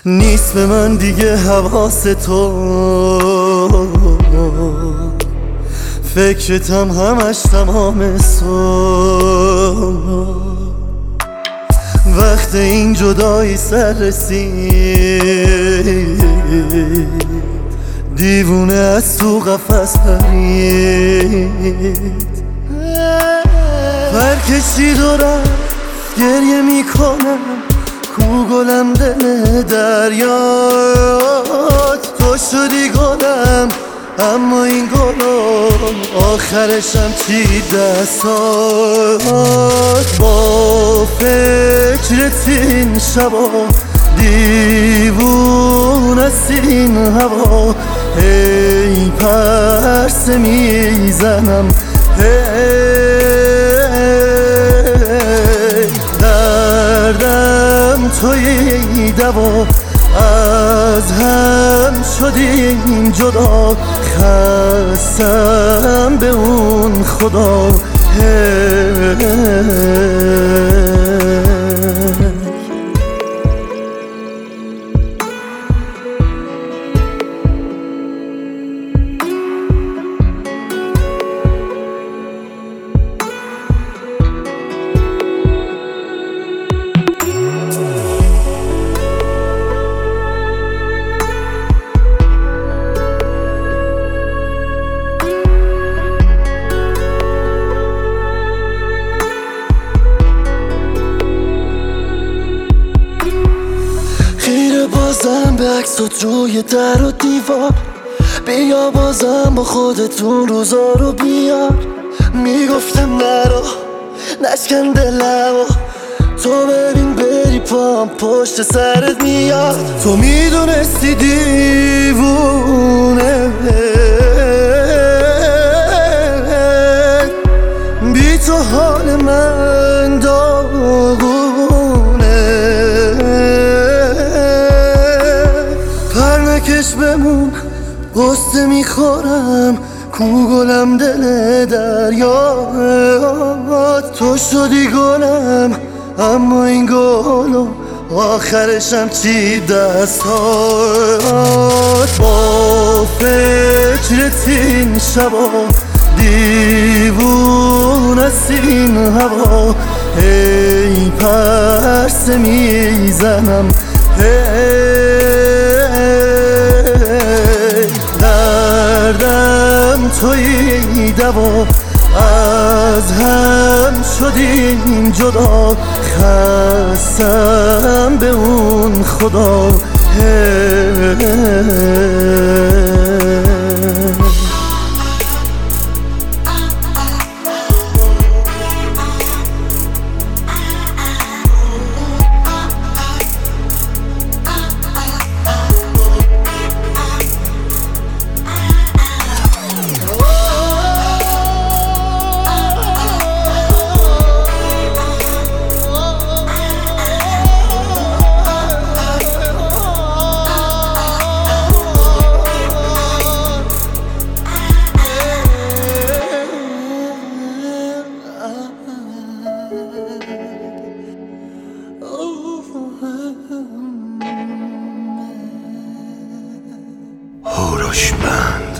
نیست به من دیگه حواس تو، فکرتم همش تمام صبح. وقت این جدایی سر رسید، دیوونه از تو قفس پرید. پرکشید و رفت، گریه میکنم، کو گلم دل دریات. تو شدی گلم اما این گلم آخرشم چی دستات. با فکرت این شبا دیوون است این هوا. هی پرسه میزنم، دردم توی دوا. از هم شدیم جدا، خستم به اون خدا. بازم به عکسات روی در و دیوار، بیا بازم با خودتون روزا رو بیار. میگفتم نرو نشکن دلمو، تو ببین بری پام پشت سرت میاد. تو میدونستی دیوونه بی تو حال من داغونه. پرنکش بمون قصه میخورم، کو گلم دل دریات. تو شدی گلم اما این گلم آخرشم چی دستات. با فکرت این شبا دیوون است این هوا. هی پرسه میزنم، دردم توی دوا. از هم شدیم جدا، خستم به اون خدا. هوروشمند.